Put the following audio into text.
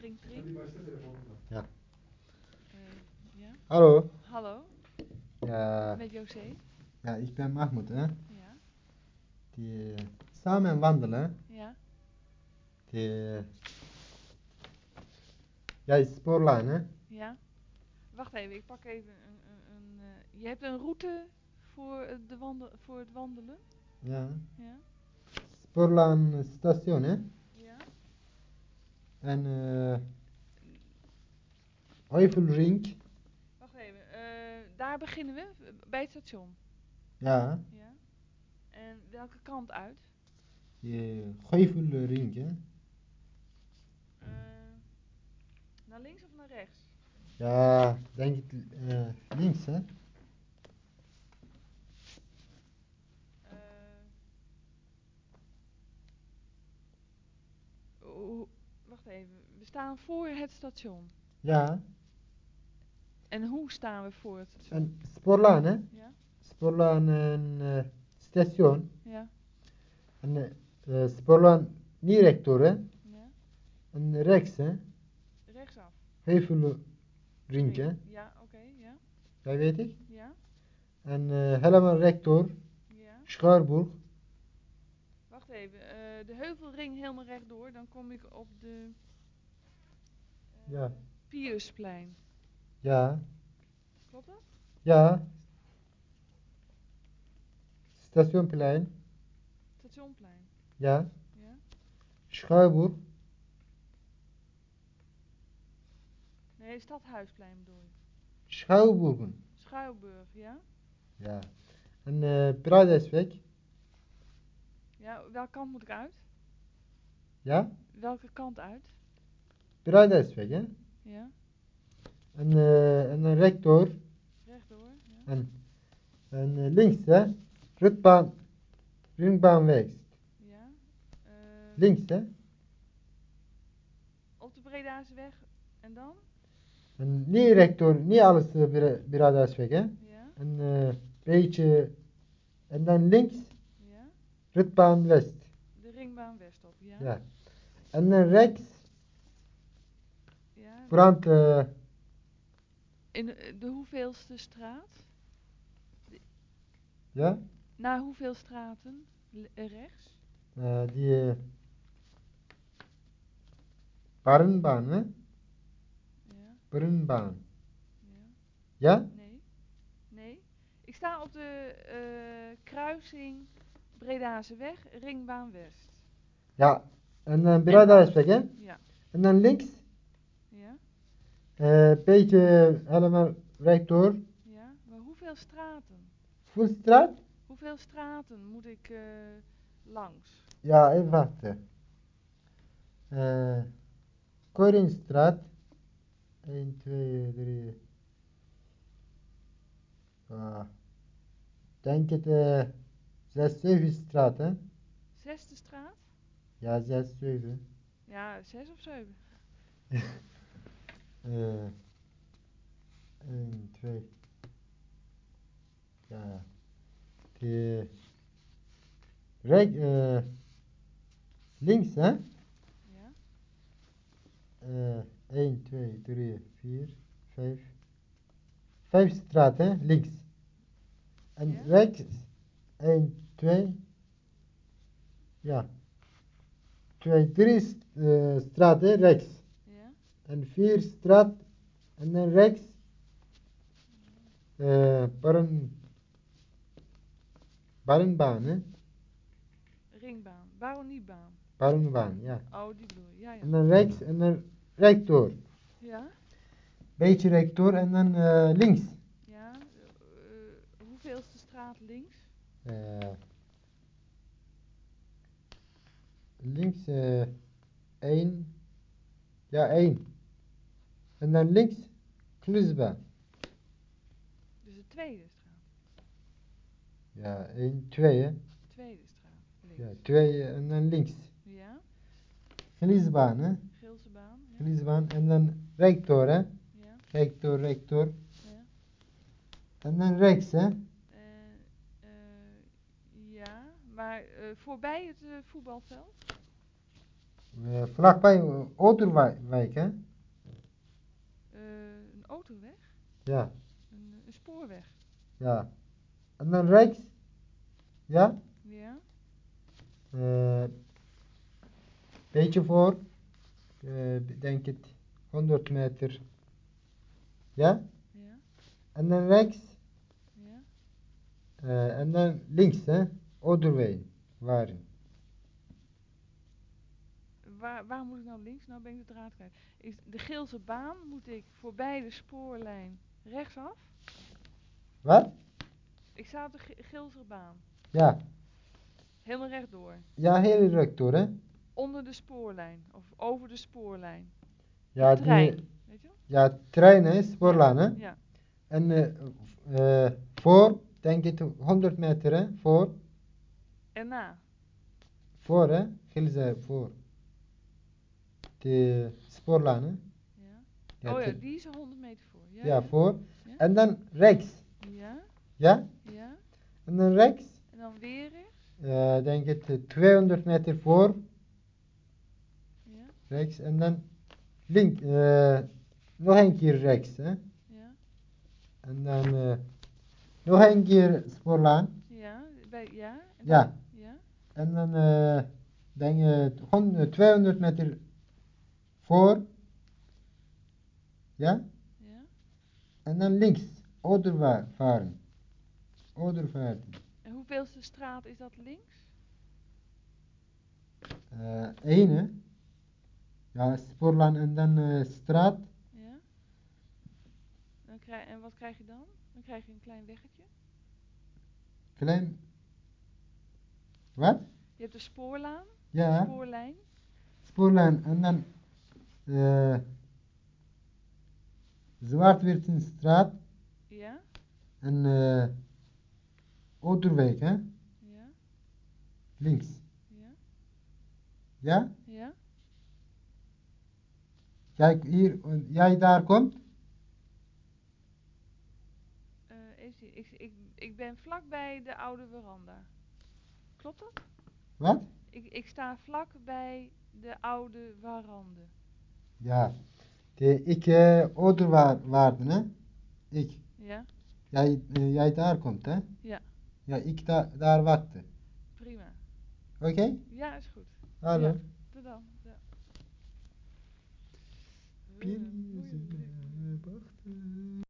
Ring Tring. Ja. Ja. Hallo. Hallo, Ja, met José. ja, ik ben Mahmoud, hè. Ja. Die samen wandelen. Ja. Die, ja, is spoorlijn, hè. Ja. Wacht even, ik pak even je hebt een route voor voor het wandelen? Ja. Ja. Spoorlijn station, hè. Ja. En Heuvelring. Wacht even, daar beginnen we, bij het station. Ja. Ja. En welke kant uit? Die Heuvelring, hè. Eh, naar links of naar rechts? Ja, denk ik links, hè. Eh, wacht even, we staan voor het station. Ja. En hoe staan we voor het station? En spoorlijn, hè. Ja. Spoorlijn en station. Ja. En spoorlijn niet rechtdoor, hè. Ja. En rechts, hè. Rechtsaf. Heuvelring, hè. Ja, oké, ja. Dat weet ik. Ja. En helemaal rechtdoor. Ja. Schaarburg. Wacht even, de heuvelring helemaal rechtdoor, dan kom ik op de Ja. Piusplein. Ja. Klopt dat? Ja. Stationplein. Stationplein. Ja. Ja. Schaarburg. Nee, Stadhuisplein bedoel je. Schouwburgen. Schouwburg, ja. Ja. En Bruidersweg. Ja, welke kant moet ik uit? Ja. Welke kant uit? Bruidersweg, hè. Ja. En dan rechtdoor. Rechtdoor, ja. En links, hè. Rutbaan. Ringbaanweg. Ja. Links, hè. Op de Bredaseweg en dan? En niet rechtdoor. Niet alles Bruidersweg, hè. Ja. En beetje. En dan links. Ja. Rutbaan West. De ringbaan West op, ja. Ja. En dan rechts. Ja. Brand. In de hoeveelste straat? Ja. Naar hoeveel straten? Rechts? Die Barrenbaan, hè? Ja. Barrenbaan. Ja. Ja? Nee. Nee. Ik sta op de kruising Bredaseweg, Ringbaan West. Ja. En dan Ringbaan. Bruidersweg, hè? Ja. En dan links. Ja. Beetje helemaal rechtdoor. Ja. Maar hoeveel straten? Voelstraat. Hoeveel straten moet ik langs? Ja, even wachten. Koringstraat. 1, 2, 3. Denk het 6, 7 straat, hè? Zesde straat? Ja, 6, 7. Ja, 6 of 7. 1, 2. Ja. Die links, hè? Ja. 1, 2, 3, 4, 5. 5 straat, hè? Links. En Ja. rechts. 1, 2. Ja. 2, 3 straten rechts. Ja. En 4 straat. En dan rechts. Barrenbaan, hè? Ringbaan. Baroniebaan. Barrenbaan, ja. Oh, die bedoel je. Ja, ja. En dan rechts en dan rechtdoor. Ja. Beetje rechtdoor en dan links. Ja. Hoeveelste straat links? Links 1. Ja, 1. En dan links Klusbaan. Dus de tweede straat. Ja, 1, 2, hè? Tweede straat links. Ja, 2 en dan links. Ja. Glisbaan, hè? Geelsebaan. Ja. Glisbaan en dan rechtdoor, hè? Ja. Rechtdoor, rechtdoor. Ja. En dan rechts, hè? Ja. Maar voorbij het voetbalveld? Vlakbij Ouderwijk, hè? Een autoweg? Ja, Een spoorweg? ja. En dan rechts, ja? Ja? Beetje voor, denk het 100 meter, ja? Ja? En dan rechts, Ja? en dan links, hè? Ouderwijk, waren. Waar moet ik nou links? Nou ben ik de draad kwijt. De Geelse baan moet ik voorbij de spoorlijn rechtsaf? Wat? Ik sta op de Geelse baan. Ja, Helemaal rechtdoor. ja, heel rector, hè? Onder de spoorlijn. Of over de spoorlijn. Ja, De trein. Weet je wel? ja, treinen, spoorlijn, hè? Ja. En voor, denk ik 100 meter, hè? En na. Voor, hè? Gilze, voor. De spoorlijn, hè? Ja. Ja, Oh ja, die is er 100 meter voor. Ja, ja, ja. voor. Ja? En dan rechts, Ja. ja? Ja. En dan rechts, En dan weer rechts. denk ik 200 meter voor, Ja. rechts. En dan link, nog een keer rechts, hè? Ja. En dan nog een keer spoorlijn. Ja. Ja. En dan, Ja. ja. En dan denk je 200 meter voor, ja? Ja. En dan links, Oudervaren. Oudervaarden. En hoeveelste straat is dat links? Ene, ja, spoorlijn en dan straat. Ja. En wat krijg je dan? Dan krijg je een klein weggetje. Klein, wat? Je hebt de spoorlaan. Ja, Spoorlijn. spoorlijn en dan Zwartwiertsenstraat Ja. en Ouderwijk, hè? Ja. Links. Ja. Ja? Ja. Kijk hier, jij daar komt? Even zien. Ik ben vlak bij de oude veranda. Klopt dat? Wat? Ik sta vlak bij de oude veranda. Ja, ik Ouderwaarden, hè? Ik. Ja? Jij daar komt, hè? Ja. Ja, ik daar wachten. Prima. Oké? Ja, is goed. Ja. Hallo. Tot dan. Ja. Wachten. Moeilijk.